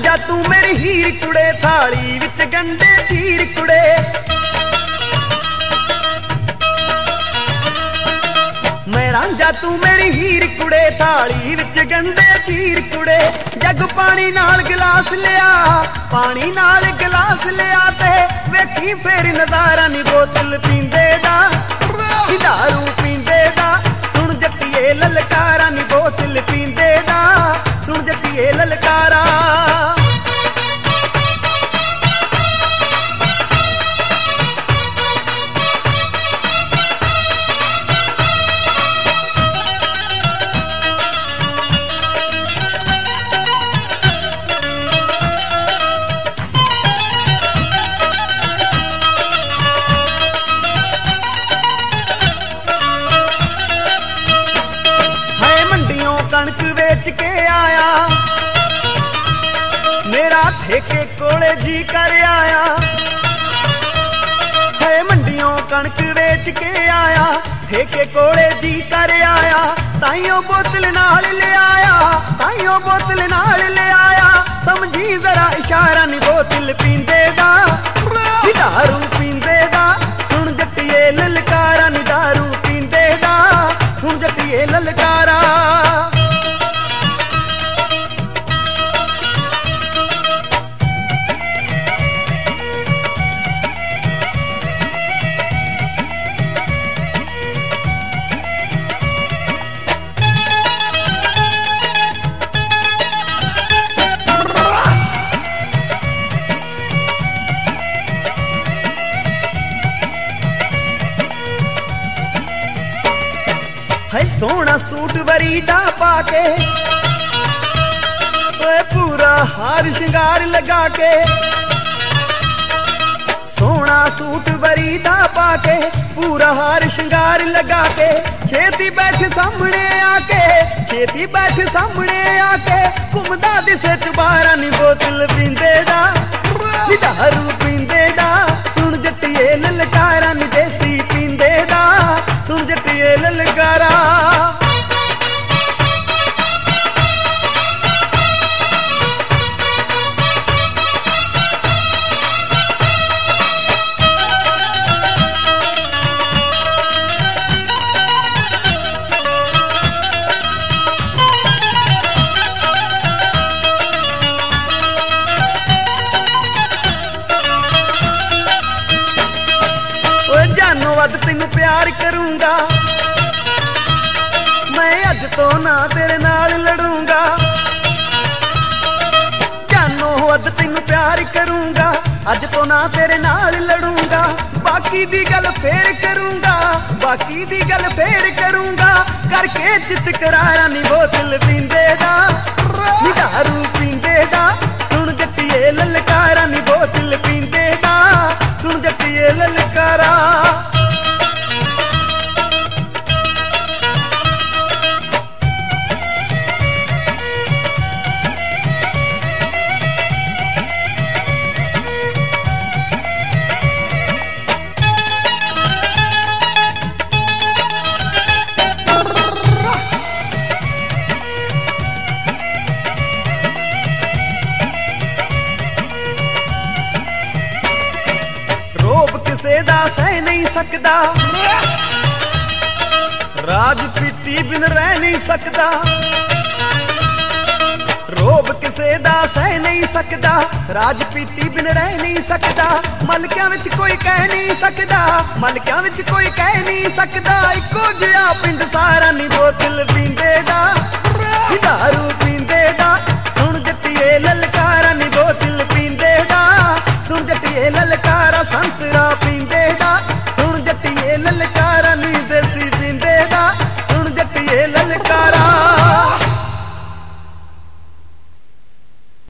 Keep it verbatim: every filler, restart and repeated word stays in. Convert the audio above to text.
रांझा तू मेरी हीर कुड़े थाली विच गंडे चीर कुड़े मैं रांझा तू मेरी हीर कुड़े थाली विच गंडे चीर कुड़े जग पानी नाल गिलास लिया पानी नाल गिलास लिया ते वेखी फिर नजारा नी बोतल पींदे दा दारू पींदे दा सुन जट्टिए ललकारा नी बोतल पींदे दा सुन जट्टिए ललकारा कणक बेच के आया मेरा ठेके कोले जी कर आया है मंडियों कणक बेच के आया ठेके कोले जी कर आया ताइयों बोतल नाल ले आया ताइयों बोतल नाल ले आया समझी जरा इशारा नी बोतल पींदे दा दारू पींदे दा सुन जट्टिए ललकारा नी दारू पींदे दा सुन जट्टिए ललकारा है सोना सूट वरीदा पाके पूरा हार श्रृंगार लगा के सोना सूट वरीदा पाके पूरा हार श्रृंगार लगा के छेती बैठ सामने आके छेती बैठ सामने आके घुमदा दिसे चुबारा नी बोतल पींदे दा दारू पींदे दा सुन जट्टिए ललकारा नी देसी पींदे दा सुन जट्टिए ललकारा जानो वद तेनू प्यार करूंगा मैं अज तो ना तेरे नाल लड़ूंगा जानो वद तेनू प्यार करूंगा अज तो ना तेरे नाल लड़ूंगा बाकी दी गल फेर करूंगा बाकी दी गल फेर करूंगा करके चित करारा नी बोतल पींदे दा दारू पींदे दा सुन जट्टिए ललकारा नी बोतल पींदे दा सुन जट्टिए ललकारा किसे दा सह नहीं सकदा राज पीती बिन रह नहीं सकदा रोब किसे दा सह नहीं सकदा राज पीती बिन रह नहीं सकदा मलकियां विच कोई कह नहीं सकदा मलकियां विच कोई कह नहीं सकदा इको जिहा पिंड सारा नी बोतल पींदे दा दारू